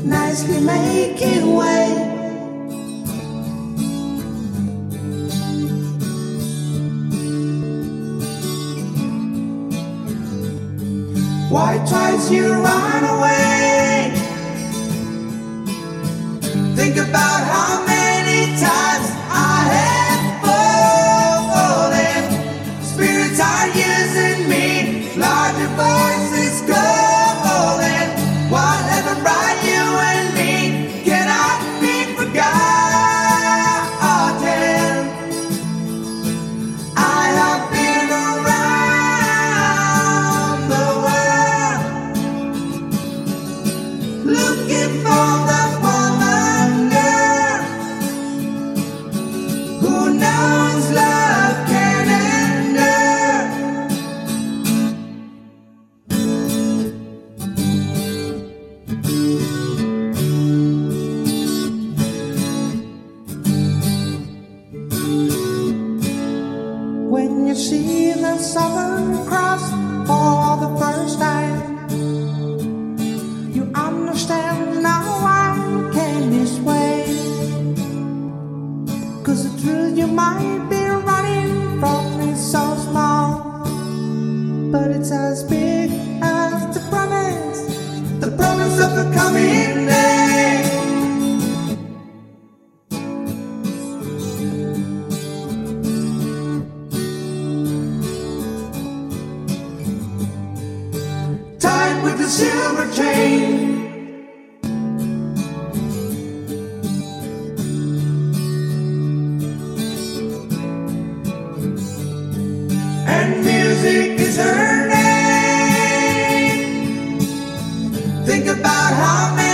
nicely making way. Why twice you run away? Think about how many times I have fallen. Spirits are using me, larger voices calling. Whatever brought you and me cannot be forgotten. I have been around the world looking for the woman girl who knows love can endure. When you see the Southern Cross for the first time, you understand now I came this way. 'Cause the truth you might be running from is so small, but it's as big as the promise of the coming day. Tied with the silver chain, and music is her name. Think about how many